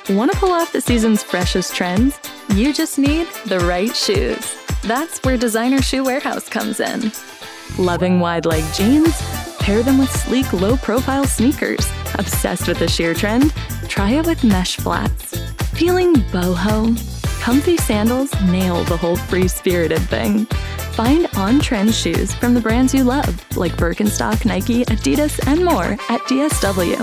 Want to pull off the season's freshest trends? You just need the right shoes. That's where Designer Shoe Warehouse comes in. Loving wide-leg jeans? Pair them with sleek, low-profile sneakers. Obsessed with the sheer trend? Try it with mesh flats. Feeling boho? Comfy sandals nail the whole free-spirited thing. Find on-trend shoes from the brands you love, like Birkenstock, Nike, Adidas, and more at DSW.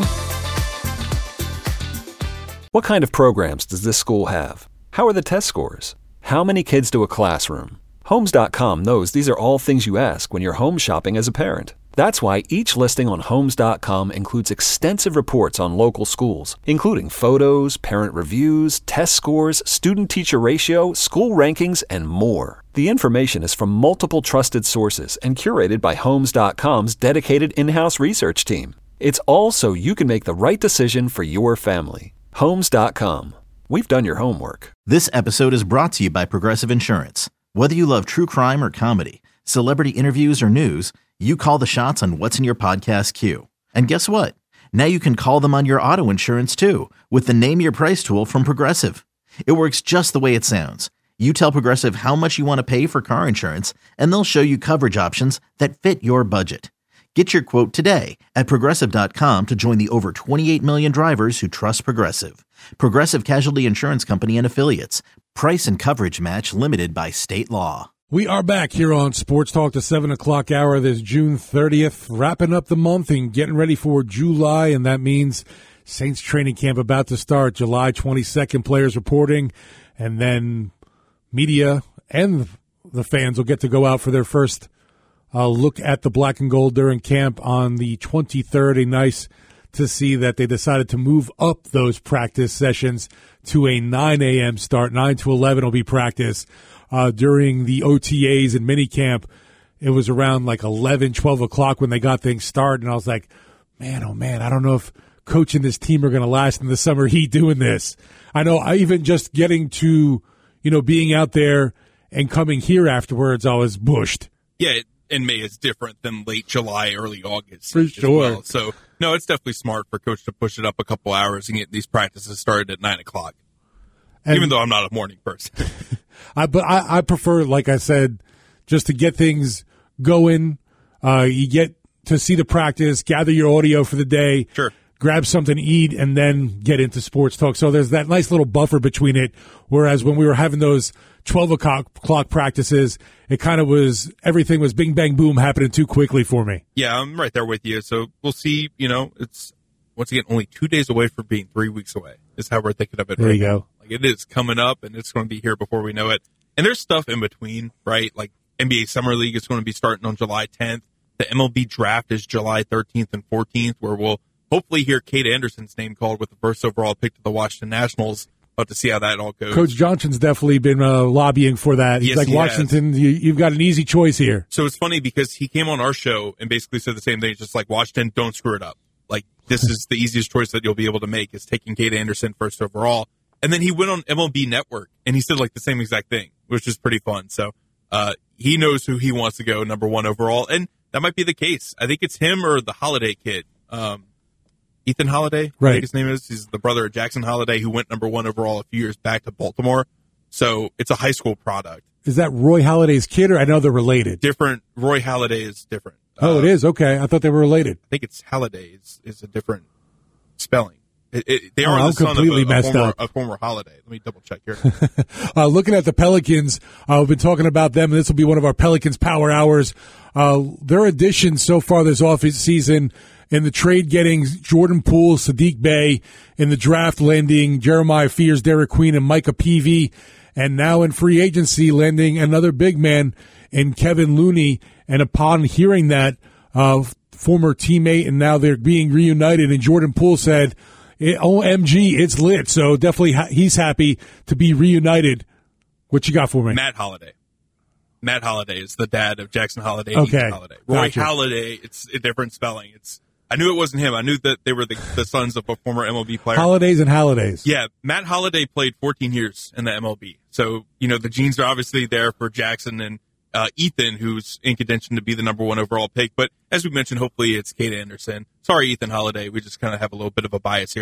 What kind of programs does this school have? How are the test scores? How many kids do a classroom? Homes.com knows these are all things you ask when you're home shopping as a parent. That's why each listing on Homes.com includes extensive reports on local schools, including photos, parent reviews, test scores, student-teacher ratio, school rankings, and more. The information is from multiple trusted sources and curated by Homes.com's dedicated in-house research team. It's all so you can make the right decision for your family. Homes.com. We've done your homework. This episode is brought to you by Progressive Insurance. Whether you love true crime or comedy, celebrity interviews or news, you call the shots on what's in your podcast queue. And guess what? Now you can call them on your auto insurance too with the Name Your Price tool from Progressive. It works just the way it sounds. You tell Progressive how much you want to pay for car insurance, and they'll show you coverage options that fit your budget. Get your quote today at Progressive.com to join the over 28 million drivers who trust Progressive. Progressive Casualty Insurance Company and Affiliates. Price and coverage match limited by state law. We are back here on Sports Talk, the 7 o'clock hour. This June 30th, wrapping up the month and getting ready for July, and that means Saints training camp about to start. July 22nd, players reporting, and then media and the fans will get to go out for their first look at the black and gold during camp on the 23rd. A nice to see that they decided to move up those practice sessions to a 9 a.m. start. 9 to 11 will be practice. During the OTAs and minicamp, it was around like 11, 12 o'clock when they got things started. And I was like, man, oh man, I don't know if coach and this team are going to last in the summer heat doing this. I know I even just getting to, being out there and coming here afterwards, I was bushed. Yeah, in May is different than late July, early August. For sure. Well. So, no, it's definitely smart for coach to push it up a couple hours and get these practices started at 9 o'clock, even though I'm not a morning person. But I prefer, like I said, just to get things going. You get to see the practice, gather your audio for the day, sure, grab something to eat, and then get into sports talk. So there's that nice little buffer between it, whereas when we were having those 12 o'clock practices, it kind of was, everything was bing, bang, boom happening too quickly for me. Yeah, I'm right there with you. So we'll see, it's, once again, only 2 days away from being 3 weeks away is how we're thinking of it. There you go. Like it is coming up, and it's going to be here before we know it. And there's stuff in between, right? Like NBA Summer League is going to be starting on July 10th. The MLB draft is July 13th and 14th, where we'll hopefully hear Kate Anderson's name called with the first overall pick to the Washington Nationals. About to see how that all goes. Coach Johnson's definitely been lobbying for that. He's like, Washington, you've got an easy choice here. So it's funny because he came on our show and basically said the same thing. It's just like, Washington, don't screw it up. Like, this is the easiest choice that you'll be able to make is taking Kate Anderson first overall. And then he went on MLB Network and he said like the same exact thing, which is pretty fun. So he knows who he wants to go number one overall. And that might be the case. I think it's him or the Holiday kid. Ethan Holiday, right. I think his name is. He's the brother of Jackson Holiday, who went number one overall a few years back to Baltimore. So it's a high school product. Is that Roy Halladay's kid, or I know they're related? Different. Roy Halladay is different. Oh, it is? Okay. I thought they were related. I think it's Halladay is a different spelling. They are the son of a former Holiday. Let me double check here. Looking at the Pelicans, we've been talking about them, and this will be one of our Pelicans Power Hours. Their additions so far this offseason, in the trade getting Jordan Poole, Sadiq Bey, in the draft landing Jeremiah Fears, Derek Queen, and Micah Peavy, and now in free agency landing another big man in Kevin Looney. And upon hearing that, former teammate, and now they're being reunited, and Jordan Poole said, OMG, it's lit. So definitely he's happy to be reunited. What you got for me? Matt Holiday. Matt Holiday is the dad of Jackson Holiday. Okay. Holiday. Roy Halladay, it's a different spelling. I knew it wasn't him. I knew that they were the sons of a former MLB player. Holidays and Hallidays. Yeah, Matt Holiday played 14 years in the MLB. So, the genes are obviously there for Jackson and Ethan, who's in contention to be the number one overall pick. But as we mentioned, hopefully it's Kate Anderson. Sorry, Ethan Holiday. We just kind of have a little bit of a bias here.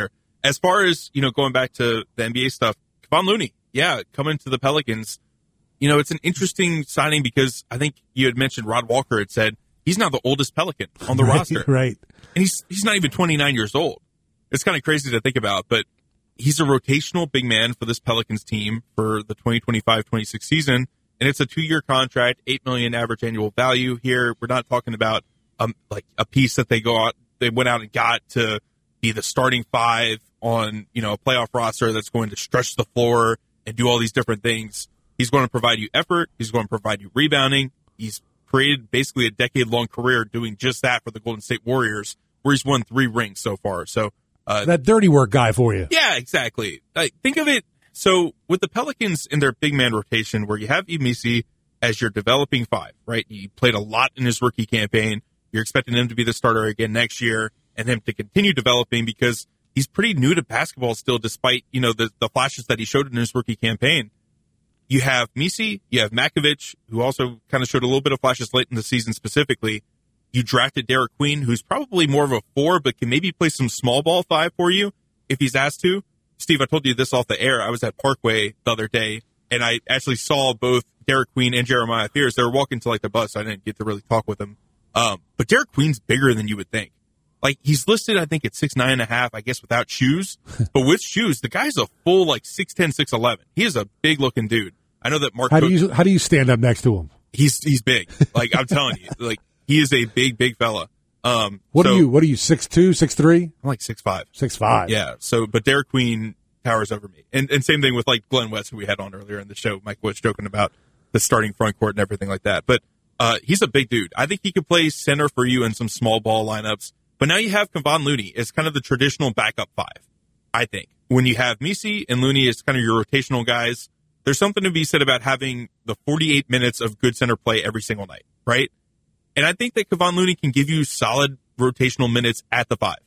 as far as, going back to the NBA stuff, Kevon Looney, coming to the Pelicans, it's an interesting signing because I think you had mentioned Rod Walker had said he's now the oldest Pelican on the roster. Right. And he's not even 29 years old. It's kind of crazy to think about, but he's a rotational big man for this Pelicans team for the 2025-26 season. And it's a 2-year contract, $8 million average annual value here. We're not talking about like a piece that they went out and got to be the starting 5 on, a playoff roster that's going to stretch the floor and do all these different things. He's going to provide you effort. He's going to provide you rebounding. He's created basically a decade-long career doing just that for the Golden State Warriors, where he's won 3 rings so far. So that dirty work guy for you. Yeah, exactly. Think of it. So with the Pelicans in their big man rotation, where you have Emisi as your developing 5, right? He played a lot in his rookie campaign. You're expecting him to be the starter again next year and him to continue developing because he's pretty new to basketball still, despite, the flashes that he showed in his rookie campaign. You have Misi, you have Makovich, who also kind of showed a little bit of flashes late in the season specifically. You drafted Derek Queen, who's probably more of a 4, but can maybe play some small ball 5 for you if he's asked to. Steve, I told you this off the air. I was at Parkway the other day, and I actually saw both Derek Queen and Jeremiah Fears. They were walking to the bus, so I didn't get to really talk with them. But Derek Queen's bigger than you would think. He's listed, I think, at 6'9.5", I guess, without shoes. But with shoes, the guy's a full, 6'10", 6'11". He is a big-looking dude. I know that Mark... How do you stand up next to him? He's big. I'm telling you. He is a big fella. What are you, 6'2", 6'3"? I'm 6'5". 6'5". Yeah. But Derek Queen towers over me. And same thing with, Glenn West, who we had on earlier in the show. Mike was joking about the starting front court and everything like that. But he's a big dude. I think he could play center for you in some small ball lineups. But now you have Kevon Looney as kind of the traditional backup 5, I think. When you have Misi and Looney as kind of your rotational guys, there's something to be said about having the 48 minutes of good center play every single night, right? And I think that Kevon Looney can give you solid rotational minutes at the 5.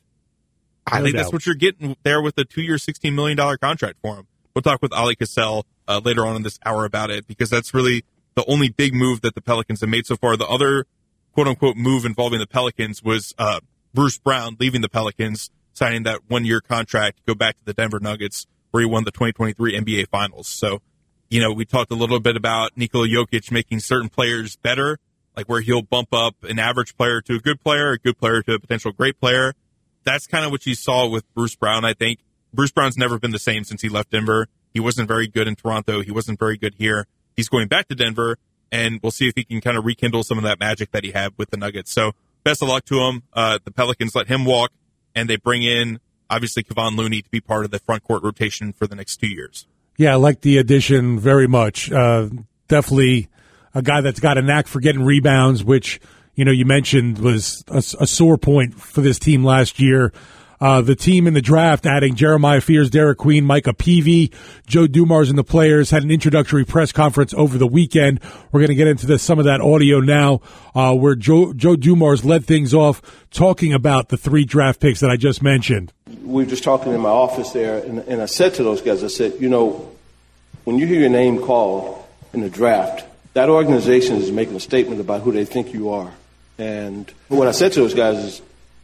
I think that's what you're getting there with the 2-year, $16 million contract for him. We'll talk with Ali Cassell later on in this hour about it, because that's really the only big move that the Pelicans have made so far. The other quote-unquote move involving the Pelicans was Bruce Brown leaving the Pelicans, signing that 1-year contract to go back to the Denver Nuggets, where he won the 2023 NBA Finals. So, we talked a little bit about Nikola Jokic making certain players better, where he'll bump up an average player to a good player to a potential great player. That's kind of what you saw with Bruce Brown, I think. Bruce Brown's never been the same since he left Denver. He wasn't very good in Toronto. He wasn't very good here. He's going back to Denver, and we'll see if he can kind of rekindle some of that magic that he had with the Nuggets. So best of luck to him. The Pelicans let him walk, and they bring in, obviously, Kevon Looney to be part of the front court rotation for the next 2 years. Yeah, I like the addition very much. Definitely a guy that's got a knack for getting rebounds, which, you mentioned was a sore point for this team last year. The team in the draft adding Jeremiah Fears, Derek Queen, Micah Peavy, Joe Dumars, and the players had an introductory press conference over the weekend. We're going to get into some of that audio now, where Joe Dumars led things off talking about the 3 draft picks that I just mentioned. We were just talking in my office there, and I said to those guys, I said, when you hear your name called in the draft, that organization is making a statement about who they think you are. And what I said to those guys is,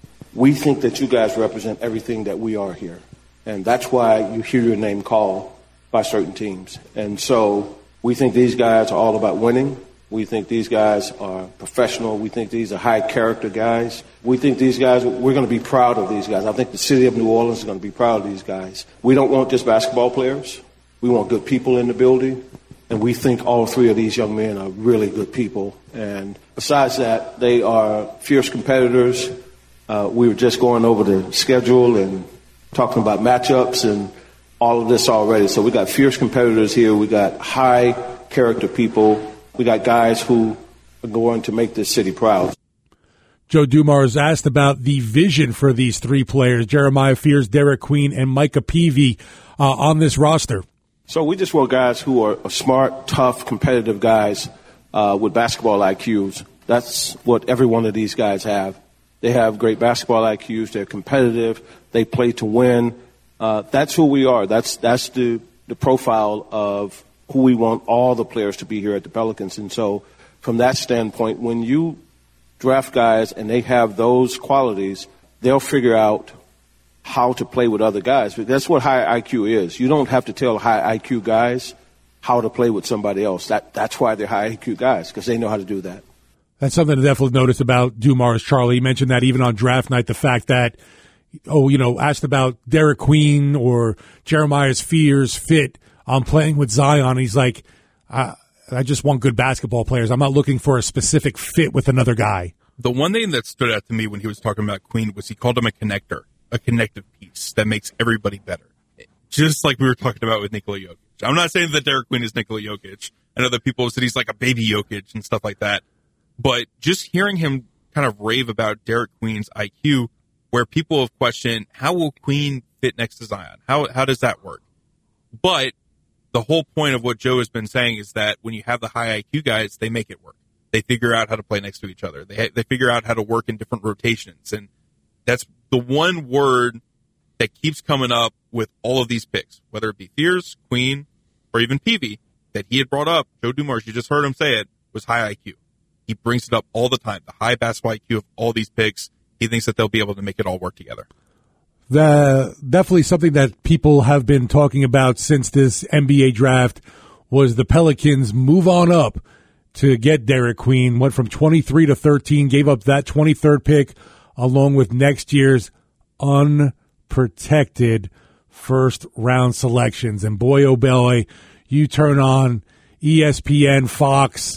we think that you guys represent everything that we are here. And that's why you hear your name called by certain teams. And so we think these guys are all about winning. We think these guys are professional. We think these are high-character guys. We think these guys, we're going to be proud of these guys. I think the city of New Orleans is going to be proud of these guys. We don't want just basketball players. We want good people in the building. And we think all 3 of these young men are really good people. And besides that, they are fierce competitors. We were just going over the schedule and talking about matchups and all of this already. So we got fierce competitors here. We got high-character people. We got guys who are going to make this city proud. Joe Dumars asked about the vision for these 3 players, Jeremiah Fears, Derek Queen, and Micah Peavy, on this roster. So we just want guys who are smart, tough, competitive guys with basketball IQs. That's what every one of these guys have. They have great basketball IQs. They're competitive. They play to win. That's who we are. That's the profile of who we want all the players to be here at the Pelicans. And so from that standpoint, when you draft guys and they have those qualities, they'll figure out how to play with other guys. But that's what high IQ is. You don't have to tell high IQ guys how to play with somebody else. That's why they're high IQ guys, because they know how to do that. That's something to definitely notice about Dumars, Charlie. He mentioned that even on draft night, the fact that, asked about Derek Queen or Jeremiah Fears fit on playing with Zion. He's like, I just want good basketball players. I'm not looking for a specific fit with another guy. The one thing that stood out to me when he was talking about Queen was he called him a connector, a connective piece that makes everybody better. Just like we were talking about with Nikola Jokic. I'm not saying that Derek Queen is Nikola Jokic. I know that people said he's like a baby Jokic and stuff like that. But just hearing him kind of rave about Derek Queen's IQ, where people have questioned, how will Queen fit next to Zion? How does that work? But the whole point of what Joe has been saying is that when you have the high IQ guys, they make it work. They figure out how to play next to each other. They figure out how to work in different rotations. And that's the one word that keeps coming up with all of these picks, whether it be Fears, Queen, or even Peavy, that he had brought up. Joe Dumars, you just heard him say it, was high IQ. He brings it up all the time, the high basketball IQ of all these picks. He thinks that they'll be able to make it all work together. Definitely something that people have been talking about since this NBA draft was the Pelicans move on up to get Derek Queen, went from 23 to 13, gave up that 23rd pick along with next year's unprotected first-round selections. And boy, oh boy, you turn on ESPN, Fox,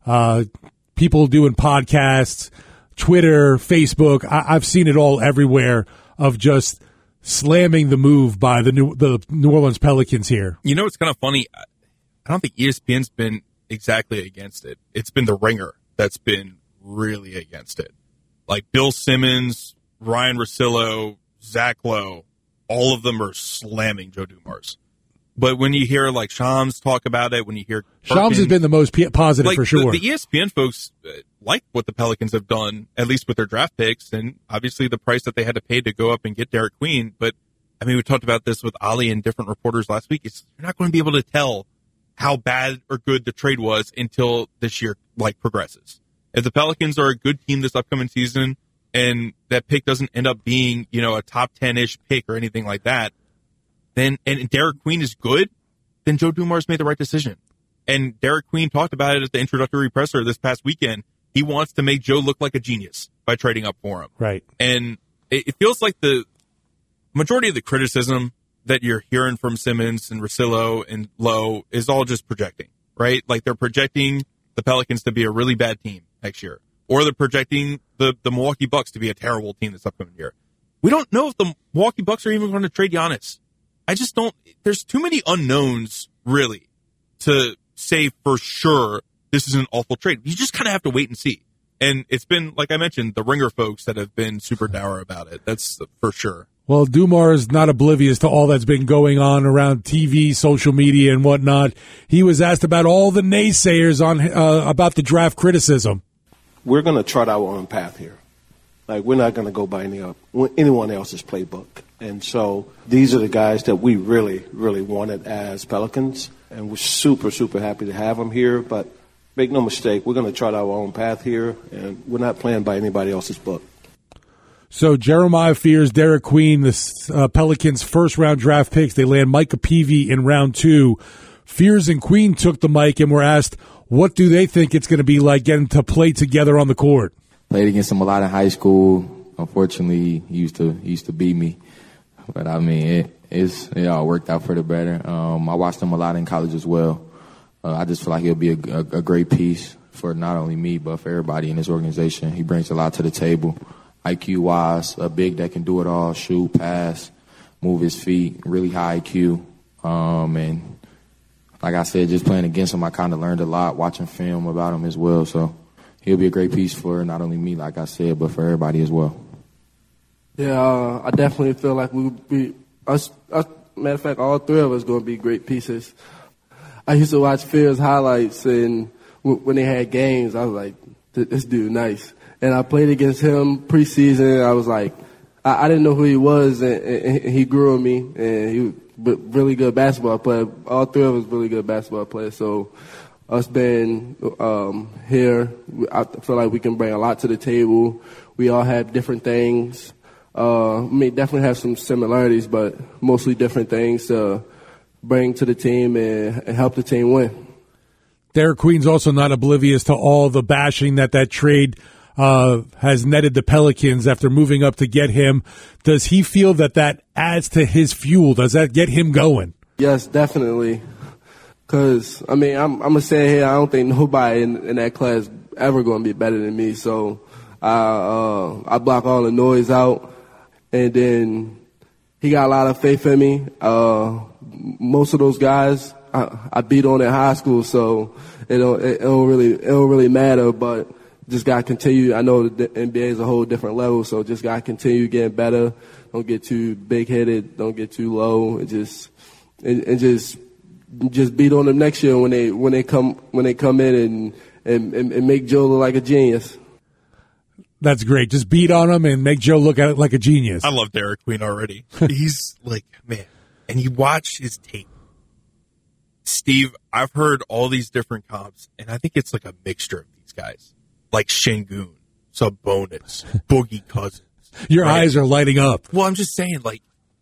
people doing podcasts, Twitter, Facebook. I've seen it all everywhere of just slamming the move by the New Orleans Pelicans here. You know, it's kind of funny. I don't think ESPN's been exactly against it. It's been the Ringer that's been really against it. Like Bill Simmons, Ryan Russillo, Zach Lowe, all of them are slamming Joe Dumars. But when you hear like Shams talk about it, when you hear Shams has been the most positive like for sure. The ESPN folks like what the Pelicans have done, at least with their draft picks, and obviously the price that they had to pay to go up and get Derek Queen. But I mean, we talked about this with Ali and different reporters last week. You're not going to be able to tell how bad or good the trade was until this year progresses. If the Pelicans are a good team this upcoming season, and that pick doesn't end up being a top 10-ish pick or anything like that, then and Derek Queen is good, then Joe Dumars made the right decision. And Derek Queen talked about it at the introductory presser this past weekend. He wants to make Joe look like a genius by trading up for him. Right. And it feels like the majority of the criticism that you're hearing from Simmons and Russillo and Lowe is all just projecting, right? Like they're projecting the Pelicans to be a really bad team next year. Or they're projecting the Milwaukee Bucks to be a terrible team this upcoming year. We don't know if the Milwaukee Bucks are even going to trade Giannis. I just don't. There's too many unknowns, really, to say for sure this is an awful trade. You just kind of have to wait and see. And it's been, like I mentioned, the Ringer folks that have been super dour about it. That's for sure. Well, Dumars is not oblivious to all that's been going on around TV, social media, and whatnot. He was asked about all the naysayers on about the draft criticism. We're going to chart our own path here. Like, we're not going to go by anyone else's playbook. And so these are the guys that we really, really wanted as Pelicans. And we're super, super happy to have them here. But make no mistake, we're going to chart our own path here. And we're not playing by anybody else's book. So Jeremiah Fears, Derek Queen, the Pelicans' first-round draft picks. They land Micah Peavy in round 2. Fears and Queen took the mic and were asked, what do they think it's going to be like getting to play together on the court? Played against him a lot in high school. Unfortunately, he used to beat me. But, I mean, it all worked out for the better. I watched him a lot in college as well. I just feel like he'll be a great piece for not only me but for everybody in this organization. He brings a lot to the table. IQ-wise, a big that can do it all, shoot, pass, move his feet, really high IQ. And like I said, just playing against him, I kind of learned a lot, watching film about him as well. So he'll be a great piece for not only me, like I said, but for everybody as well. Yeah, I definitely feel like we would be, matter of fact, all three of us going to be great pieces. I used to watch Fears highlights, and when they had games, I was like, this dude nice. And I played against him preseason. I was like, I didn't know who he was, and he grew on me, and he was a really good basketball player. All three of us really good basketball players. So us being here, I feel like we can bring a lot to the table. We all have different things. Definitely have some similarities, but mostly different things to bring to the team and help the team win. Derek Queen's also not oblivious to all the bashing that trade has netted the Pelicans after moving up to get him. Does he feel that adds to his fuel? Does that get him going? Yes, definitely. Because, I'm going to say here, I don't think nobody in that class ever going to be better than me. So I block all the noise out. And then he got a lot of faith in me. Most of those guys I beat on in high school, so it don't really matter. But just gotta continue. I know the NBA is a whole different level, so just gotta continue getting better. Don't get too big headed. Don't get too low, and just beat on them next year when they come in and make Joe look like a genius. That's great. Just beat on him and make Joe look at it like a genius. I love Derek Queen already. He's like, man, and you watch his tape. Steve, I've heard all these different comps, and I think it's like a mixture of these guys. Like Şengün, Sabonis, Boogie Cousins. Your eyes are lighting up. Well, I'm just saying, like,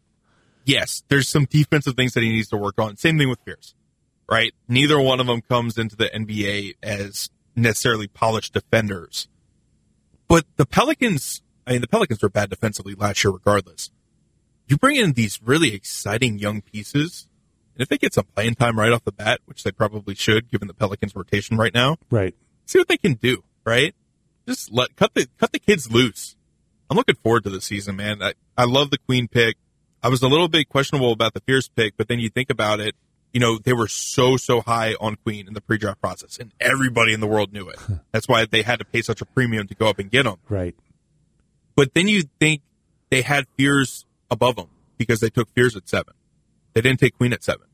yes, there's some defensive things that he needs to work on. Same thing with Pierce, right? Neither one of them comes into the NBA as necessarily polished defenders. But the Pelicans were bad defensively last year regardless. You bring in these really exciting young pieces, and if they get some playing time right off the bat, which they probably should given the Pelicans rotation right now, right? See what they can do, right? Just cut the kids loose. I'm looking forward to the season, man. I love the Queen pick. I was a little bit questionable about the Pierce pick, but then you think about it, they were so high on Queen in the pre-draft process, and everybody in the world knew it. That's why they had to pay such a premium to go up and get him. Right. But then you think they had Fears above them because they took Fears at 7. They didn't take Queen at 7.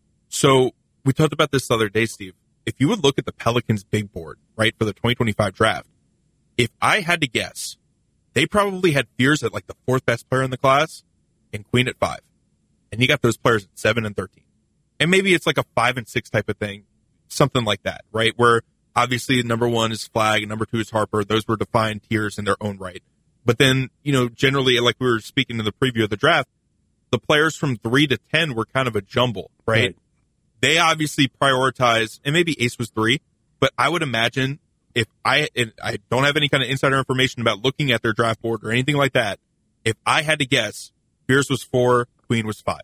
So we talked about this the other day, Steve. If you would look at the Pelicans big board, right, for the 2025 draft, if I had to guess, they probably had Fears at like the 4th best player in the class and Queen at 5. And you got those players at 7 and 13. And maybe it's like a 5 and 6 type of thing, something like that, right? Where obviously number 1 is Flagg and number 2 is Harper. Those were defined tiers in their own right. But then, generally, like we were speaking in the preview of the draft, the players from 3 to 10 were kind of a jumble, right? They obviously prioritize, and maybe Ace was 3, but I would imagine if I don't have any kind of insider information about looking at their draft board or anything like that, if I had to guess, Pierce was 4, Queen was 5.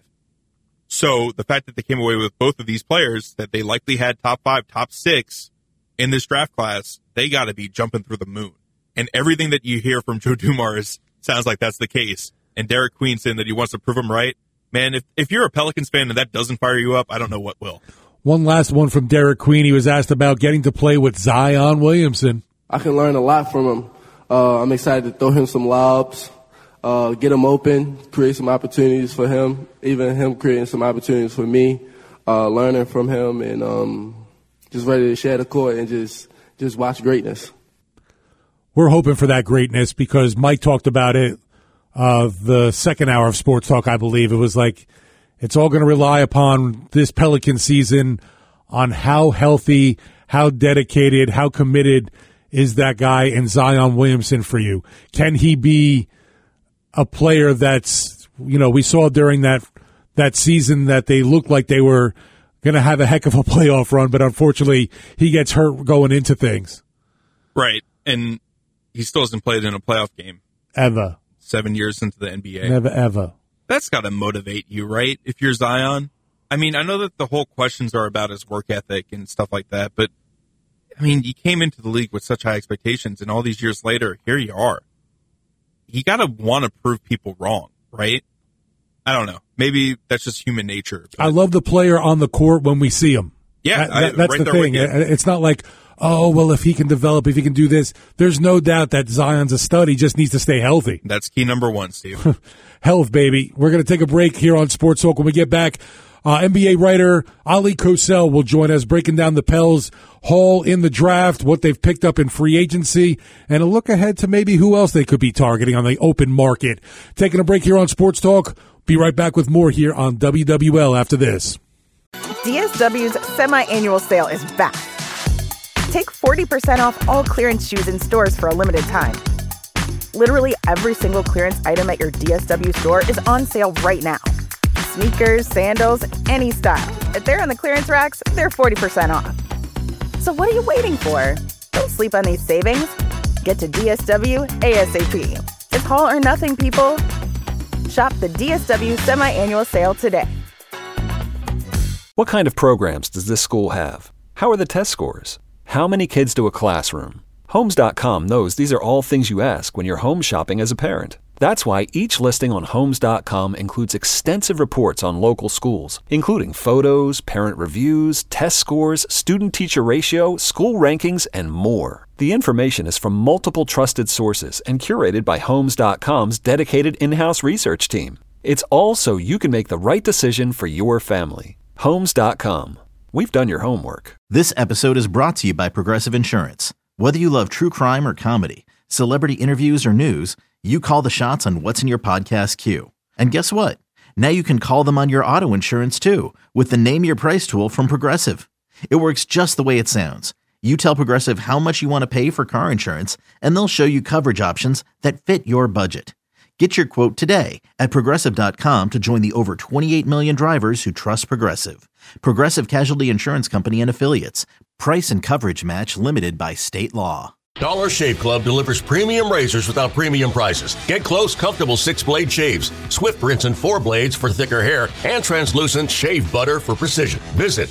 So the fact that they came away with both of these players that they likely had top 5, top 6 in this draft class, they got to be jumping through the moon. And everything that you hear from Joe Dumars sounds like that's the case. And Derek Queen saying that he wants to prove him right. Man, if you're a Pelicans fan and that doesn't fire you up, I don't know what will. One last one from Derek Queen. He was asked about getting to play with Zion Williamson. I can learn a lot from him. I'm excited to throw him some lobs, get him open, create some opportunities for him, even him creating some opportunities for me, learning from him, and just ready to share the court and just watch greatness. We're hoping for that greatness because Mike talked about it the second hour of Sports Talk, I believe. It was like it's all going to rely upon this Pelican season on how healthy, how dedicated, how committed is that guy in Zion Williamson for you. Can he be a player that's, we saw during that season that they looked like they were going to have a heck of a playoff run, but unfortunately he gets hurt going into things. Right. And he still hasn't played in a playoff game. Ever. 7 years into the NBA. Never, ever. That's got to motivate you, right? If you're Zion. I mean, I know that the whole questions are about his work ethic and stuff like that, but, I mean, you came into the league with such high expectations, and all these years later, here you are. You got to want to prove people wrong, right? I don't know. Maybe that's just human nature. I love the player on the court when we see him. Yeah, that's right the thing. It's not like, oh, well, if he can develop, if he can do this, there's no doubt that Zion's a stud. He just needs to stay healthy. That's key number 1, Steve. Health, baby. We're going to take a break here on Sports Talk. When we get back, NBA writer Ali Kosel will join us, breaking down the Pels' haul in the draft, what they've picked up in free agency, and a look ahead to maybe who else they could be targeting on the open market. Taking a break here on Sports Talk. Be right back with more here on WWL after this. DSW's semi-annual sale is back. Take 40% off all clearance shoes in stores for a limited time. Literally every single clearance item at your DSW store is on sale right now. Sneakers, sandals, any style. If they're on the clearance racks, they're 40% off. So what are you waiting for? Don't sleep on these savings. Get to DSW ASAP. It's all or nothing, people. Shop the DSW semi-annual sale today. What kind of programs does this school have? How are the test scores? How many kids do a classroom? Homes.com knows these are all things you ask when you're home shopping as a parent. That's why each listing on Homes.com includes extensive reports on local schools, including photos, parent reviews, test scores, student-teacher ratio, school rankings, and more. The information is from multiple trusted sources and curated by Homes.com's dedicated in-house research team. It's all so you can make the right decision for your family. Homes.com. We've done your homework. This episode is brought to you by Progressive Insurance. Whether you love true crime or comedy, celebrity interviews or news, you call the shots on what's in your podcast queue. And guess what? Now you can call them on your auto insurance too with the Name Your Price tool from Progressive. It works just the way it sounds. You tell Progressive how much you want to pay for car insurance, and they'll show you coverage options that fit your budget. Get your quote today at Progressive.com to join the over 28 million drivers who trust Progressive. Progressive Casualty Insurance Company and Affiliates. Price and coverage match limited by state law. Dollar Shave Club delivers premium razors without premium prices. Get close, comfortable 6-blade shaves, swift rinse and 4 blades for thicker hair, and translucent shave butter for precision. Visit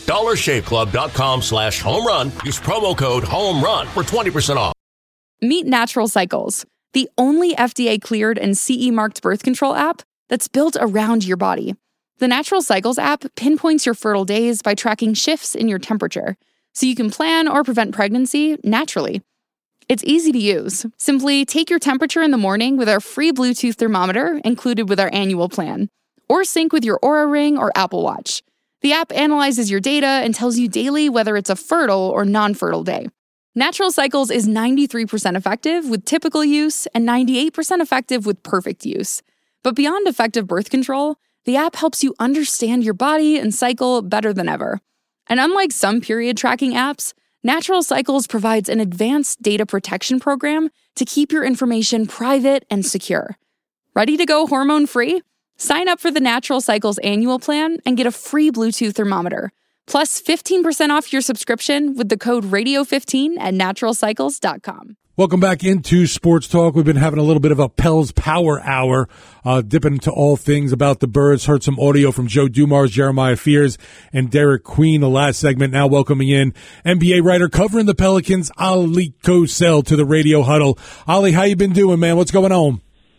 dollarshaveclub.com/home run. Use promo code HOMERUN for 20% off. Meet Natural Cycles, the only FDA-cleared and CE-marked birth control app that's built around your body. The Natural Cycles app pinpoints your fertile days by tracking shifts in your temperature, so you can plan or prevent pregnancy naturally. It's easy to use. Simply take your temperature in the morning with our free Bluetooth thermometer included with our annual plan, or sync with your Oura Ring or Apple Watch. The app analyzes your data and tells you daily whether it's a fertile or non-fertile day. Natural Cycles is 93% effective with typical use and 98% effective with perfect use. But beyond effective birth control, the app helps you understand your body and cycle better than ever. And unlike some period tracking apps, Natural Cycles provides an advanced data protection program to keep your information private and secure. Ready to go hormone-free? Sign up for the Natural Cycles annual plan and get a free Bluetooth thermometer, plus 15% off your subscription with the code RADIO15 at naturalcycles.com. Welcome back into Sports Talk. We've been having a little bit of a Pels Power Hour, dipping into all things about the Birds. Heard some audio from Joe Dumars, Jeremiah Fears, and Derek Queen the last segment. Now welcoming in NBA writer covering the Pelicans, Ali Kosel, to the Radio Huddle. Ali, how you been doing, man? What's going on?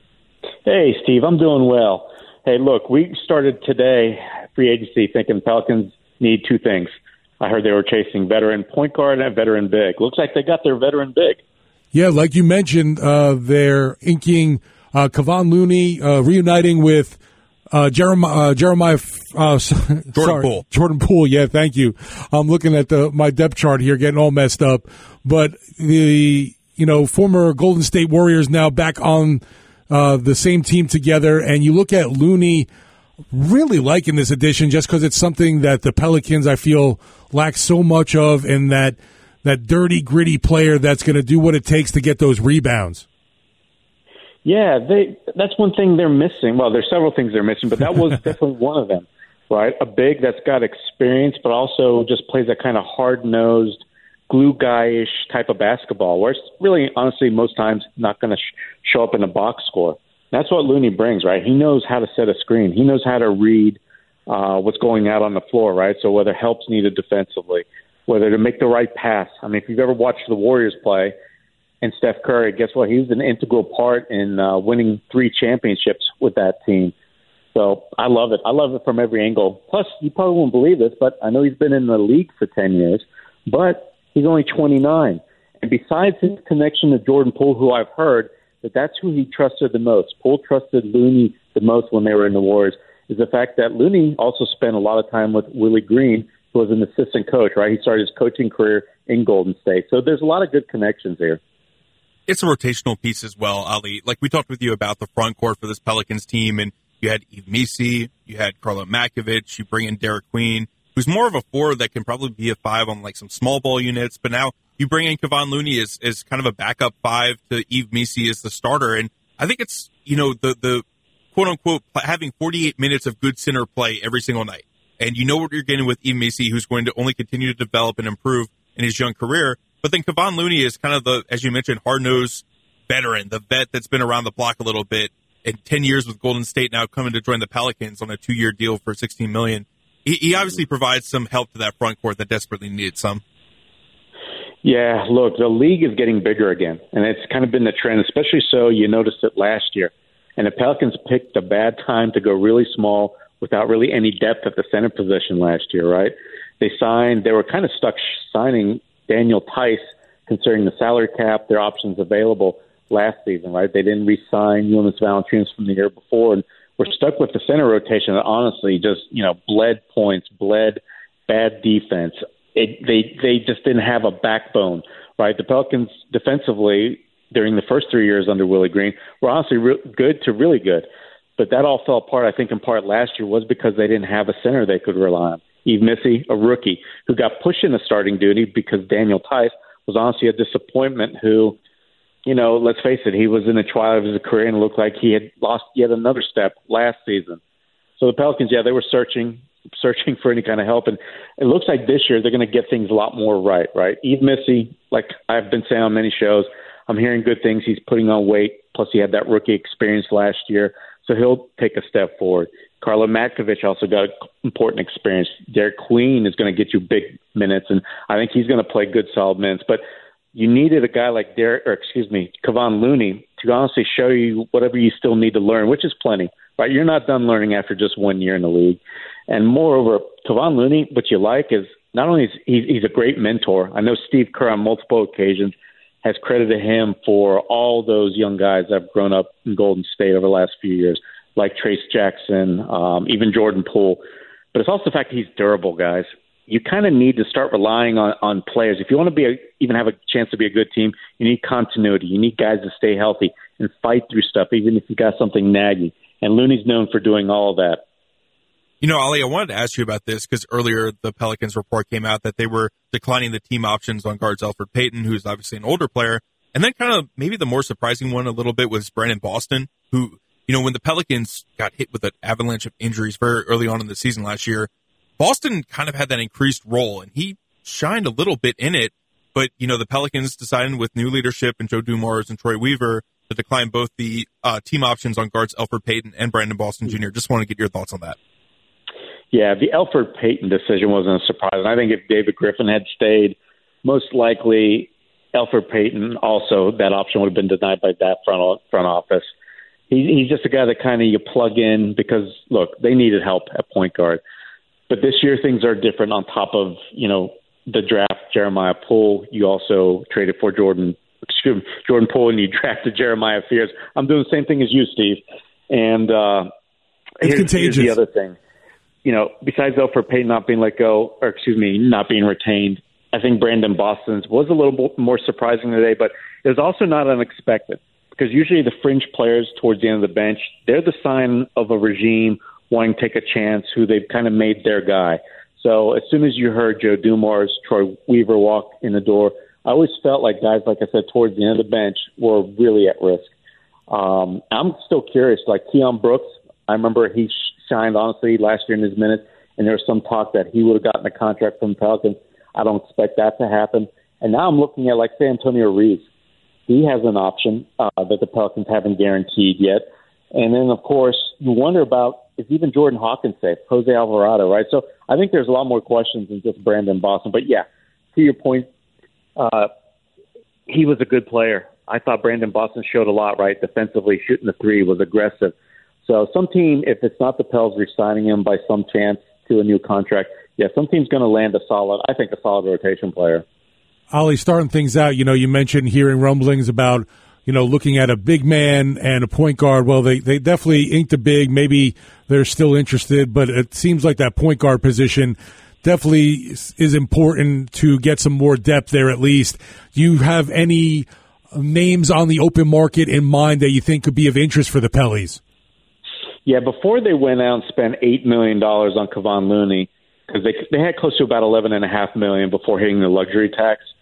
Hey, Steve, I'm doing well. Hey, look, we started today free agency thinking Pelicans need two things. I heard they were chasing veteran point guard and a veteran big. Looks like they got their veteran big. Yeah, like you mentioned, they're inking Kevon Looney, reuniting with Jordan Poole. Yeah, thank you. I'm looking at my depth chart here, getting all messed up. But the former Golden State Warriors now back on the same team together, and you look at Looney. Really liking this addition just because it's something that the Pelicans, I feel, lack so much of, and that dirty, gritty player that's going to do what it takes to get those rebounds. Yeah, that's one thing they're missing. Well, there's several things they're missing, but that was definitely one of them, right? A big that's got experience, but also just plays that kind of hard-nosed, glue guy-ish type of basketball, where it's really, honestly, most times not going to show up in a box score. That's what Looney brings, right? He knows how to set a screen. He knows how to read what's going out on the floor, right? So whether help's needed defensively, whether to make the right pass. I mean, if you've ever watched the Warriors play and Steph Curry, guess what? He's an integral part in winning 3 championships with that team. So I love it. I love it from every angle. Plus, you probably won't believe this, but I know he's been in the league for 10 years, but he's only 29. And besides his connection to Jordan Poole, who I've heard, that's who he trusted the most. Poole trusted Looney the most when they were in the Warriors, is the fact that Looney also spent a lot of time with Willie Green, who was an assistant coach, right? He started his coaching career in Golden State. So there's a lot of good connections here. It's a rotational piece as well, Ali. Like we talked with you about the front court for this Pelicans team, and you had Yves Missi, you had Karlo Makovic, you bring in Derek Queen, who's more of a 4 that can probably be a 5 on like some small ball units, but now you bring in Kevon Looney as kind of a backup 5 to Yves Missi as the starter. And I think it's, the quote unquote having 48 minutes of good center play every single night. And you know what you're getting with Yves Missi, who's going to only continue to develop and improve in his young career. But then Kevon Looney is kind of the, as you mentioned, hard-nosed veteran, the vet that's been around the block a little bit. And 10 years with Golden State, now coming to join the Pelicans on a 2-year deal for $16 million. He obviously provides some help to that front court that desperately needed some. Yeah, look, the league is getting bigger again, and it's kind of been the trend, especially so you noticed it last year. And the Pelicans picked a bad time to go really small without really any depth at the center position last year, right? They were kind of stuck signing Daniel Tice, considering the salary cap, their options available last season, right? They didn't re-sign Jonas Valanciunas from the year before, and we're stuck with the center rotation that honestly just, bled points, bled bad defense. They just didn't have a backbone, right? The Pelicans defensively during the first 3 years under Willie Green were honestly good to really good. But that all fell apart, I think, in part last year was because they didn't have a center they could rely on. Yves Missi, a rookie, who got pushed into starting duty because Daniel Tice was honestly a disappointment who, let's face it, he was in the twilight of his career and it looked like he had lost yet another step last season. So the Pelicans, they were searching for any kind of help. And it looks like this year they're going to get things a lot more right? Yves Missi, like I've been saying on many shows, I'm hearing good things. He's putting on weight. Plus he had that rookie experience last year. So he'll take a step forward. Karlo Matkovic also got important experience. Derek Queen is going to get you big minutes, and I think he's going to play good, solid minutes. But you needed a guy like Kevon Looney to honestly show you whatever you still need to learn, which is plenty, right? You're not done learning after just 1 year in the league. And moreover, Kevon Looney, what you like is not only is he's a great mentor. I know Steve Kerr on multiple occasions has credited him for all those young guys that have grown up in Golden State over the last few years, like Trace Jackson, even Jordan Poole. But it's also the fact that he's durable, guys. You kind of need to start relying on players. If you want to even have a chance to be a good team, you need continuity. You need guys to stay healthy and fight through stuff, even if you got something nagging. And Looney's known for doing all of that. Ali, I wanted to ask you about this because earlier the Pelicans report came out that they were declining the team options on guards Elfrid Payton, who's obviously an older player. And then kind of maybe the more surprising one a little bit was Brandon Boston, who, when the Pelicans got hit with an avalanche of injuries very early on in the season last year, Boston kind of had that increased role, and he shined a little bit in it. But, the Pelicans decided with new leadership and Joe Dumars and Troy Weaver to decline both the team options on guards Elfrid Payton and Brandon Boston Jr. Just want to get your thoughts on that. Yeah, the Elfrid Payton decision wasn't a surprise. And I think if David Griffin had stayed, most likely Elfrid Payton also, that option would have been denied by that front office. He's just a guy that kind of you plug in because, look, they needed help at point guard. But this year things are different on top of, the draft, Jeremiah Poole. You also traded for Jordan Poole, and you drafted Jeremiah Fears. I'm doing the same thing as you, Steve. And here's the other thing. Besides Elfrid Payton not being let go, not being retained, I think Brandon Boston's was a little more surprising today, but it was also not unexpected because usually the fringe players towards the end of the bench, they're the sign of a regime wanting to take a chance who they've kind of made their guy. So as soon as you heard Joe Dumars, Troy Weaver walk in the door, I always felt like guys, like I said, towards the end of the bench were really at risk. I'm still curious, like Keon Brooks, I remember he shined, honestly, last year in his minutes, and there was some talk that he would have gotten a contract from the Pelicans. I don't expect that to happen. And now I'm looking at, like, say, Antonio Reeves. He has an option that the Pelicans haven't guaranteed yet. And then, of course, you wonder about, is even Jordan Hawkins safe? Jose Alvarado, right? So I think there's a lot more questions than just Brandon Boston. But, yeah, to your point, he was a good player. I thought Brandon Boston showed a lot, right? Defensively, shooting the three, was aggressive. So some team, if it's not the Pels re-signing him by some chance to a new contract, some team's going to land a solid rotation player. Ali, starting things out, you mentioned hearing rumblings about, looking at a big man and a point guard. Well, they definitely inked a big. Maybe they're still interested, but it seems like that point guard position definitely is important to get some more depth there at least. Do you have any names on the open market in mind that you think could be of interest for the Pellies? Yeah, before they went out and spent $8 million on Kevon Looney, because they had close to about $11.5 million before hitting the luxury tax.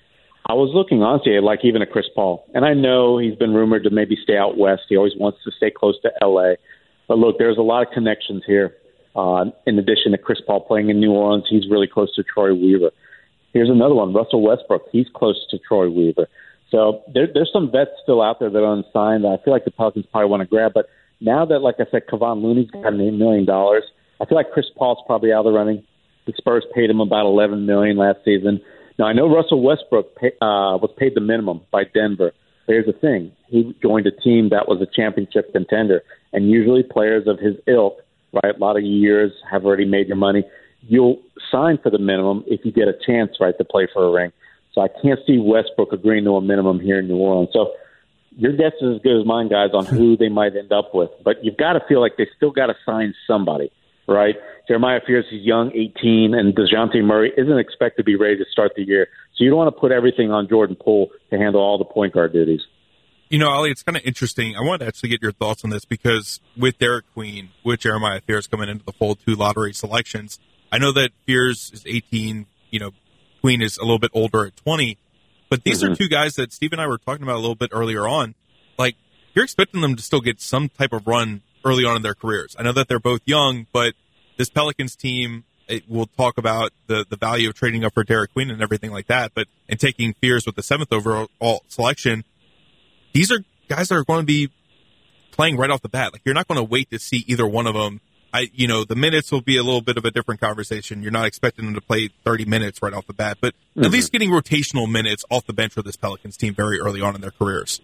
I was looking, honestly, like even at Chris Paul. And I know he's been rumored to maybe stay out west. He always wants to stay close to L.A. But look, there's a lot of connections here. In addition to Chris Paul playing in New Orleans, he's really close to Troy Weaver. Here's another one, Russell Westbrook. He's close to Troy Weaver. So there's some vets still out there that are unsigned that I feel like the Pelicans probably want to grab. But now that, like I said, Kevon Looney's got $8 million, I feel like Chris Paul's probably out of the running. The Spurs paid him about $11 million last season. Now, I know Russell Westbrook was paid the minimum by Denver. But here's the thing. He joined a team that was a championship contender. And usually players of his ilk, right, a lot of years have already made your money. You'll sign for the minimum if you get a chance, right, to play for a ring. So I can't see Westbrook agreeing to a minimum here in New Orleans. So your guess is as good as mine, guys, on who they might end up with. But you've got to feel like they still got to sign somebody, right? Jeremiah Fears is young, 18, and DeJounte Murray isn't expected to be ready to start the year. So you don't want to put everything on Jordan Poole to handle all the point guard duties. You know, Ali, it's kind of interesting. I wanted to actually get your thoughts on this because with Derek Queen, with Jeremiah Fears coming into the fold, 2 lottery selections, I know that Fears is 18, you know, Queen is a little bit older at 20, but these are 2 guys that Steve and I were talking about a little bit earlier on. Like, you're expecting them to still get some type of run early on in their careers. I know that they're both young, but this Pelicans team, we'll talk about the value of trading up for Derek Queen and everything like that, and taking Fears with the 7th overall selection, these are guys that are going to be playing right off the bat. Like, you're not going to wait to see either one of them. The minutes will be a little bit of a different conversation. You're not expecting them to play 30 minutes right off the bat, but at least getting rotational minutes off the bench for this Pelicans team very early on in their careers.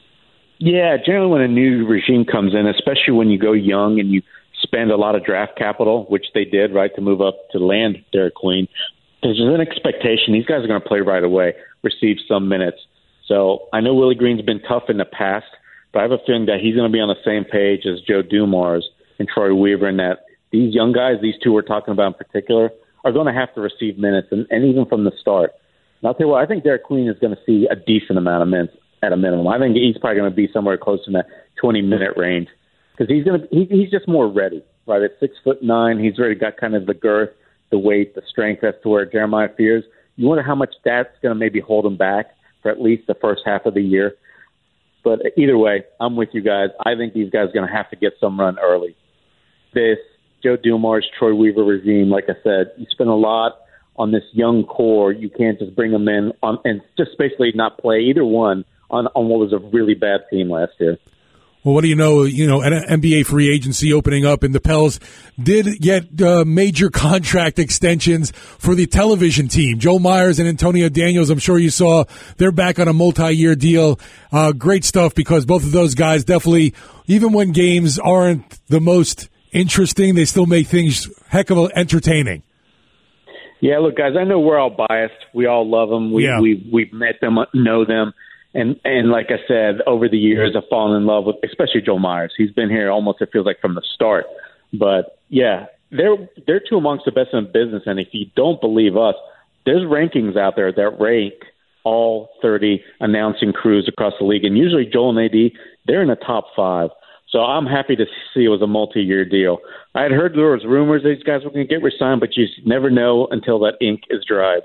Yeah, generally when a new regime comes in, especially when you go young and you spend a lot of draft capital, which they did, right, to move up to land Derek Queen, there's an expectation these guys are going to play right away, receive some minutes. So I know Willie Green's been tough in the past, but I have a feeling that he's going to be on the same page as Joe Dumars and Troy Weaver, and that these young guys, these 2 we're talking about in particular, are going to have to receive minutes, and even from the start. And I'll tell you what, I think Derek Queen is going to see a decent amount of minutes at a minimum. I think he's probably going to be somewhere close in that 20-minute range because he's just more ready, right? At 6'9", he's already got kind of the girth, the weight, the strength as to where Jeremiah Fears. You wonder how much that's going to maybe hold him back for at least the first half of the year. But either way, I'm with you guys. I think these guys are going to have to get some run early. This Joe Dumars, Troy Weaver regime, like I said, you spend a lot on this young core. You can't just bring them in and just basically not play either one on what was a really bad team last year. Well, what do you know? An NBA free agency opening up, and the Pels did get major contract extensions for the television team. Joe Myers and Antonio Daniels, I'm sure you saw, they're back on a multi-year deal. Great stuff because both of those guys definitely, even when games aren't the most interesting, they still make things heck of entertaining. Yeah, look, guys, I know we're all biased. We all love them. We've met them, know them. And like I said, over the years, I've fallen in love with, especially Joe Myers. He's been here almost, it feels like, from the start. But, yeah, they're 2 amongst the best in the business. And if you don't believe us, there's rankings out there that rank all 30 announcing crews across the league. And usually Joel and AD, they're in the top 5. So I'm happy to see it was a multi-year deal. I had heard there was rumors these guys were going to get re-signed, but you never know until that ink is dried.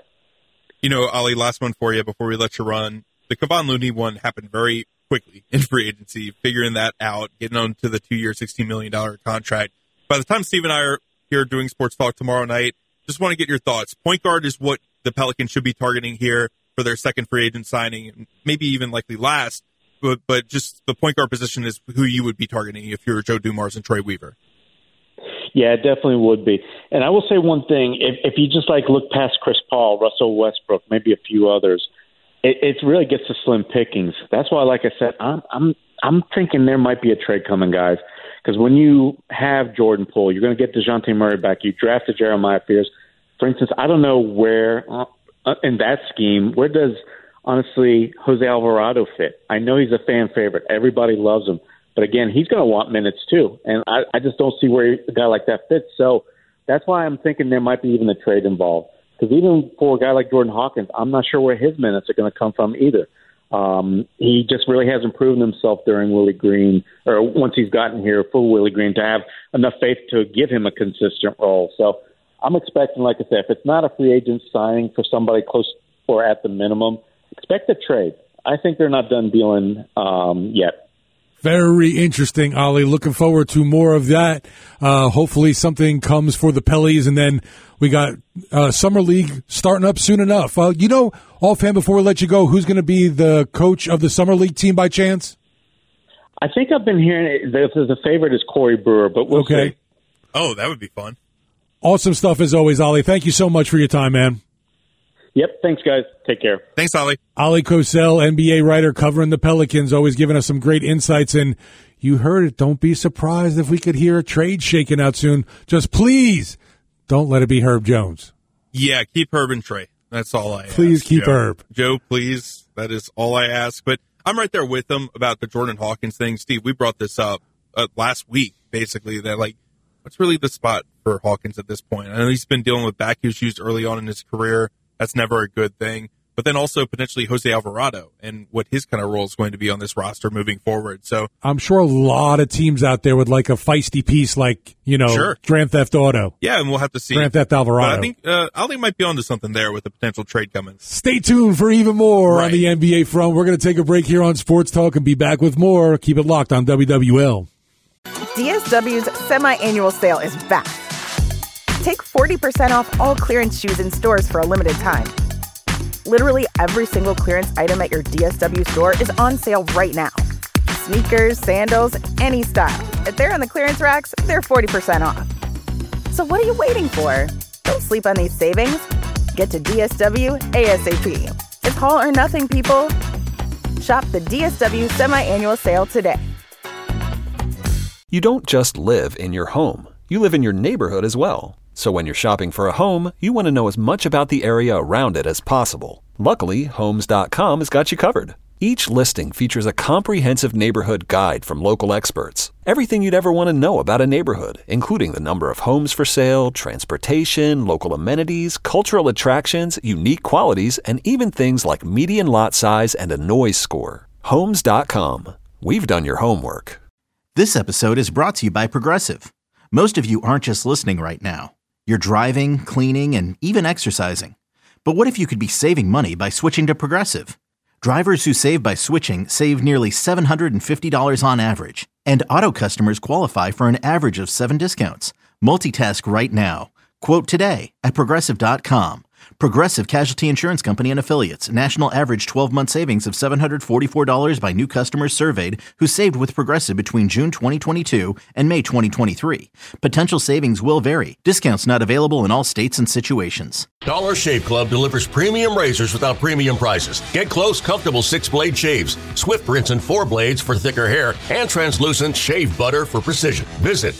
Ali, last one for you before we let you run. The Kevon Looney one happened very quickly in free agency, figuring that out, getting on to the 2-year, $16 million contract. By the time Steve and I are here doing Sports Talk tomorrow night, just want to get your thoughts. Point guard is what the Pelicans should be targeting here for their second free agent signing, and maybe even likely last. But just the point guard position is who you would be targeting if you're Joe Dumars and Troy Weaver. Yeah, it definitely would be. And I will say one thing. If you just look past Chris Paul, Russell Westbrook, maybe a few others, it really gets to slim pickings. That's why, like I said, I'm thinking there might be a trade coming, guys. Because when you have Jordan Poole, you're going to get DeJounte Murray back. You drafted Jeremiah Fears. For instance, I don't know where in that scheme, where does, honestly, Jose Alvarado fit? I know he's a fan favorite. Everybody loves him. But, again, he's going to want minutes too. And I just don't see where a guy like that fits. So that's why I'm thinking there might be even a trade involved. Because even for a guy like Jordan Hawkins, I'm not sure where his minutes are going to come from either. He just really hasn't proven himself during Willie Green, or once he's gotten here for Willie Green, to have enough faith to give him a consistent role. So I'm expecting, like I said, if it's not a free agent signing for somebody close or at the minimum, expect a trade. I think they're not done dealing yet. Very interesting, Ollie. Looking forward to more of that. Hopefully something comes for the Pellies, and then we got Summer League starting up soon enough. Offhand, before we let you go, who's going to be the coach of the Summer League team by chance? I think I've been hearing the favorite is Corey Brewer, but we'll see. Oh, that would be fun. Awesome stuff as always, Ollie. Thank you so much for your time, man. Yep. Thanks, guys. Take care. Thanks, Ollie. Ollie Cosell, NBA writer covering the Pelicans, always giving us some great insights. And you heard it. Don't be surprised if we could hear a trade shaking out soon. Just please don't let it be Herb Jones. Yeah, keep Herb and Trey. That's all I ask. Please keep Herb. Joe, please. That is all I ask. But I'm right there with them about the Jordan Hawkins thing. Steve, we brought this up last week, basically, that, what's really the spot for Hawkins at this point? I know he's been dealing with back issues early on in his career. That's never a good thing. But then also potentially Jose Alvarado and what his kind of role is going to be on this roster moving forward. So I'm sure a lot of teams out there would like a feisty piece like, sure. Grand Theft Auto. Yeah, and we'll have to see. Grand Theft Alvarado. But I think might be onto something there with a potential trade coming. Stay tuned for even more on the NBA front. We're going to take a break here on Sports Talk and be back with more. Keep it locked on WWL. DSW's semi-annual sale is back. Take 40% off all clearance shoes in stores for a limited time. Literally every single clearance item at your DSW store is on sale right now. Sneakers, sandals, any style. If they're on the clearance racks, they're 40% off. So what are you waiting for? Don't sleep on these savings. Get to DSW ASAP. It's haul or nothing, people. Shop the DSW semi-annual sale today. You don't just live in your home. You live in your neighborhood as well. So when you're shopping for a home, you want to know as much about the area around it as possible. Luckily, Homes.com has got you covered. Each listing features a comprehensive neighborhood guide from local experts. Everything you'd ever want to know about a neighborhood, including the number of homes for sale, transportation, local amenities, cultural attractions, unique qualities, and even things like median lot size and a noise score. Homes.com. We've done your homework. This episode is brought to you by Progressive. Most of you aren't just listening right now. You're driving, cleaning, and even exercising. But what if you could be saving money by switching to Progressive? Drivers who save by switching save nearly $750 on average. And auto customers qualify for an average of 7 discounts. Multitask right now. Quote today at Progressive.com. Progressive Casualty Insurance Company and Affiliates. National average 12-month savings of $744 by new customers surveyed who saved with Progressive between June 2022 and May 2023. Potential savings will vary. Discounts not available in all states and situations. Dollar Shave Club delivers premium razors without premium prices. Get close, comfortable 6-blade shaves, Swift Rinse and 4 blades for thicker hair, and translucent shave butter for precision. Visit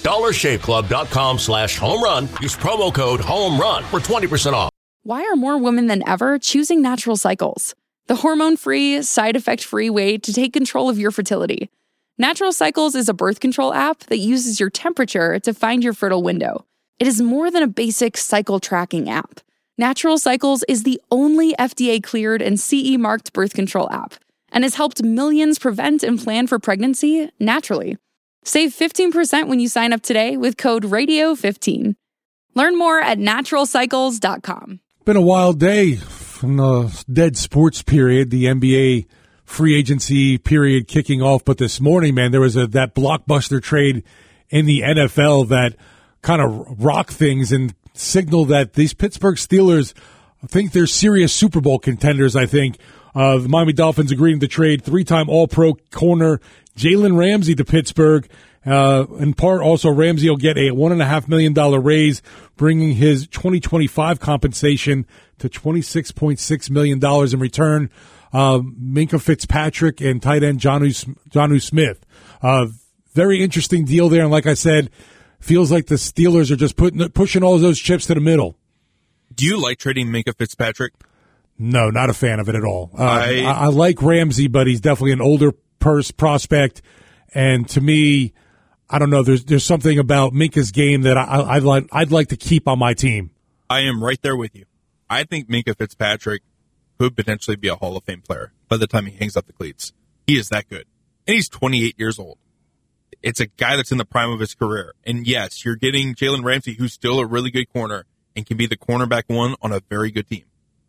dollarshaveclub.com/homerun. Use promo code HOMERUN for 20% off. Why are more women than ever choosing Natural Cycles? The hormone-free, side-effect-free way to take control of your fertility. Natural Cycles is a birth control app that uses your temperature to find your fertile window. It is more than a basic cycle tracking app. Natural Cycles is the only FDA-cleared and CE-marked birth control app and has helped millions prevent and plan for pregnancy naturally. Save 15% when you sign up today with code RADIO15. Learn more at naturalcycles.com. Been a wild day from the dead sports period, the NBA free agency period kicking off. But this morning, man, there was that blockbuster trade in the NFL that kind of rocked things and signaled that these Pittsburgh Steelers, I think they're serious Super Bowl contenders, I think. The Miami Dolphins agreeing to trade 3-time All-Pro corner Jalen Ramsey to Pittsburgh. In part, also, Ramsey will get a $1.5 million raise, bringing his 2025 compensation to $26.6 million in return. Minkah Fitzpatrick and tight end Jonnu Smith. Very interesting deal there. And like I said, feels like the Steelers are just pushing all of those chips to the middle. Do you like trading Minkah Fitzpatrick? No, not a fan of it at all. I like Ramsey, but he's definitely an older prospect. And to me, I don't know. There's something about Minkah's game that I'd like to keep on my team. I am right there with you. I think Minkah Fitzpatrick could potentially be a Hall of Fame player by the time he hangs up the cleats. He is that good. And he's 28 years old. It's a guy that's in the prime of his career. And yes, you're getting Jalen Ramsey, who's still a really good corner and can be the cornerback one on a very good team.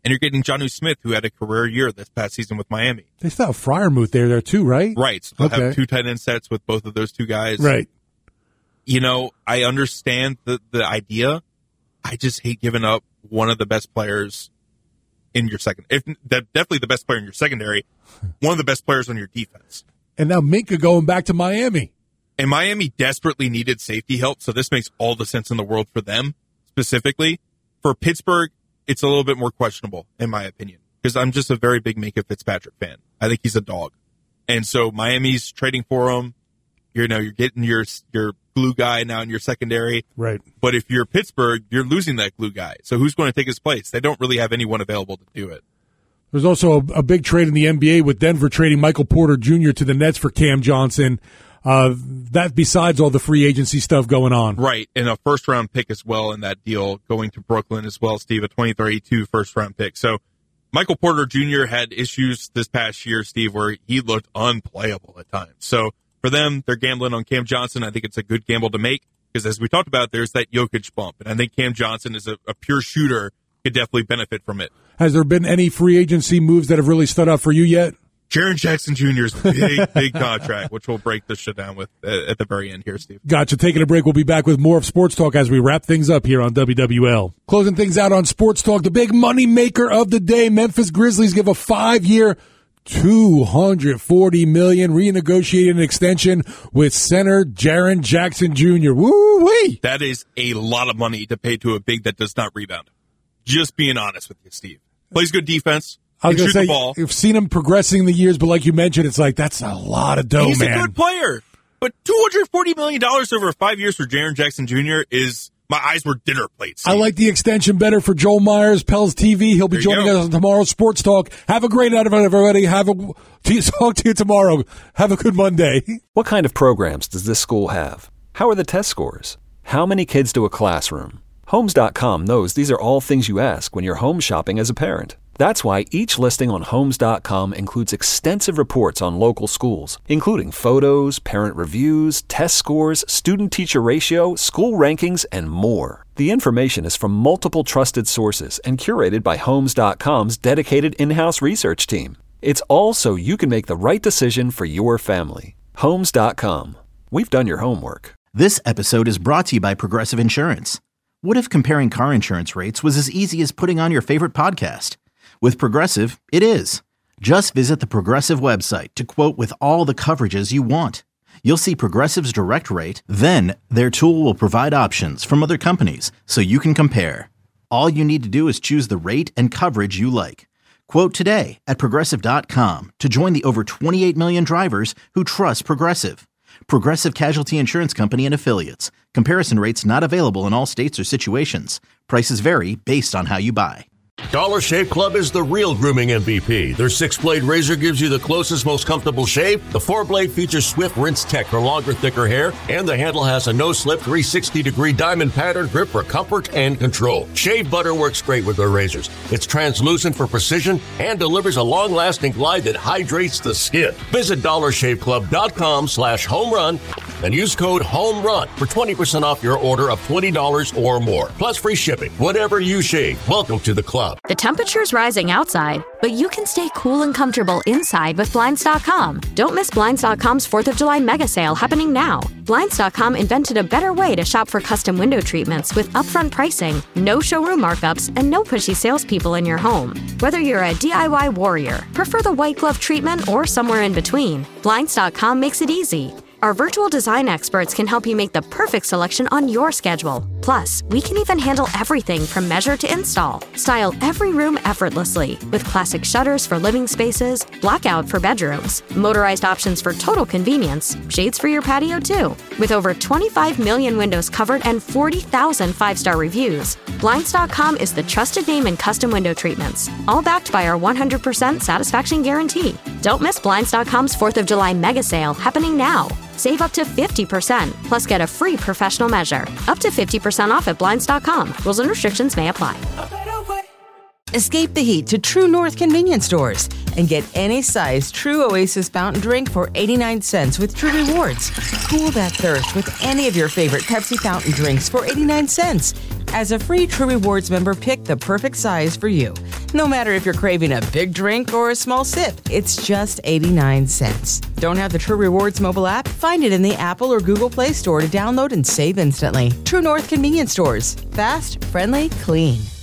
And you're getting Jonnu Smith, who had a career year this past season with Miami. They still have Freiermuth there too, right? Right. So they'll have 2 tight end sets with both of those 2 guys. Right. You know, I understand the idea. I just hate giving up one of the best players in your second. Definitely the best player in your secondary, one of the best players on your defense. And now Minkah going back to Miami. And Miami desperately needed safety help, so this makes all the sense in the world for them specifically. For Pittsburgh, it's a little bit more questionable, in my opinion, because I'm just a very big Minkah Fitzpatrick fan. I think he's a dog. And so Miami's trading for him. You're getting your glue guy now in your secondary. Right. But if you're Pittsburgh, you're losing that glue guy. So who's going to take his place? They don't really have anyone available to do it. There's also a big trade in the NBA with Denver trading Michael Porter Jr. to the Nets for Cam Johnson. That besides all the free agency stuff going on. Right. And a first-round pick as well in that deal going to Brooklyn as well, Steve, a 2032 first-round pick. So Michael Porter Jr. had issues this past year, Steve, where he looked unplayable at times. So for them, they're gambling on Cam Johnson. I think it's a good gamble to make because, as we talked about, there's that Jokic bump. And I think Cam Johnson is a pure shooter, could definitely benefit from it. Has there been any free agency moves that have really stood out for you yet? Jaren Jackson Jr.'s big contract, which we'll break this shit down with at the very end here, Steve. Gotcha. Taking a break. We'll be back with more of Sports Talk as we wrap things up here on WWL. Closing things out on Sports Talk, the big money maker of the day. Memphis Grizzlies give a 5-year, $240 million renegotiated an extension with center Jaren Jackson Jr. Woo-wee! That is a lot of money to pay to a big that does not rebound. Just being honest with you, Steve. Plays good defense. I was going to say, the ball. You've seen him progressing in the years, but like you mentioned, it's like, that's a lot of dough, He's man. He's a good player. But $240 million over 5 years for Jaren Jackson Jr. is, my eyes were dinner plates. I like the extension better for Joel Myers, Pels TV. He'll be joining us on tomorrow's Sports Talk. Have a great night, everybody. Talk to you tomorrow. Have a good Monday. What kind of programs does this school have? How are the test scores? How many kids do a classroom? Homes.com knows these are all things you ask when you're home shopping as a parent. That's why each listing on Homes.com includes extensive reports on local schools, including photos, parent reviews, test scores, student-teacher ratio, school rankings, and more. The information is from multiple trusted sources and curated by Homes.com's dedicated in-house research team. It's all so you can make the right decision for your family. Homes.com. We've done your homework. This episode is brought to you by Progressive Insurance. What if comparing car insurance rates was as easy as putting on your favorite podcast? With Progressive, it is. Just visit the Progressive website to quote with all the coverages you want. You'll see Progressive's direct rate, then their tool will provide options from other companies so you can compare. All you need to do is choose the rate and coverage you like. Quote today at Progressive.com to join the over 28 million drivers who trust Progressive. Progressive Casualty Insurance Company and Affiliates. Comparison rates not available in all states or situations. Prices vary based on how you buy. Dollar Shave Club is the real grooming MVP. Their 6-blade razor gives you the closest, most comfortable shave. The 4-blade features swift rinse tech for longer, thicker hair. And the handle has a no-slip 360-degree diamond pattern grip for comfort and control. Shave butter works great with their razors. It's translucent for precision and delivers a long-lasting glide that hydrates the skin. Visit DollarShaveClub.com/homerun and use code HOMERUN for 20% off your order of $20 or more. Plus free shipping. Whatever you shave, welcome to the club. The temperature's rising outside, but you can stay cool and comfortable inside with Blinds.com. Don't miss Blinds.com's 4th of July mega sale happening now. Blinds.com invented a better way to shop for custom window treatments with upfront pricing, no showroom markups, and no pushy salespeople in your home. Whether you're a DIY warrior, prefer the white glove treatment, or somewhere in between, Blinds.com makes it easy. Our virtual design experts can help you make the perfect selection on your schedule. Plus, we can even handle everything from measure to install. Style every room effortlessly with classic shutters for living spaces, blackout for bedrooms, motorized options for total convenience, shades for your patio too. With over 25 million windows covered and 40,000 5-star reviews, Blinds.com is the trusted name in custom window treatments, all backed by our 100% satisfaction guarantee. Don't miss Blinds.com's 4th of July mega sale happening now. Save up to 50%, plus get a free professional measure. Up to 50% off at Blinds.com. Rules and restrictions may apply. Escape the heat to True North convenience stores and get any size True Oasis fountain drink for 89 cents with True Rewards. Cool that thirst with any of your favorite Pepsi fountain drinks for 89 cents. As a free True Rewards member, pick the perfect size for you. No matter if you're craving a big drink or a small sip, it's just 89 cents. Don't have the True Rewards mobile app? Find it in the Apple or Google Play Store to download and save instantly. True North Convenience Stores. Fast, friendly, clean.